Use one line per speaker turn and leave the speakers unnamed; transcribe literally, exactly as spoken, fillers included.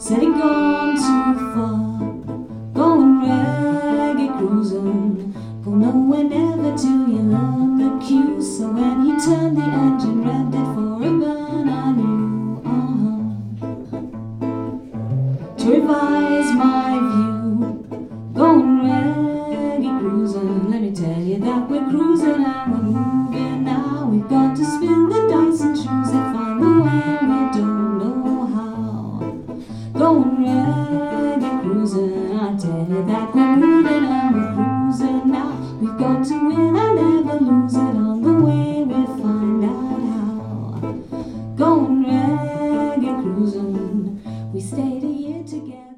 Said he'd gone too far, going reggae cruising. Go nowhere never till you learn the cues. So when he turned the engine, revved it for a burn, I knew, uh-huh. To revise my view, going reggae cruising. Let me tell you that we're cruising and we're moving now. We've got to spin the dice and choose it, find the way, we don't know how. Going reggae cruising, I tell you that we're moving and we're cruising now. We've got to win and never lose it, on the way we'll find out how. Going reggae cruising, we stayed a year together.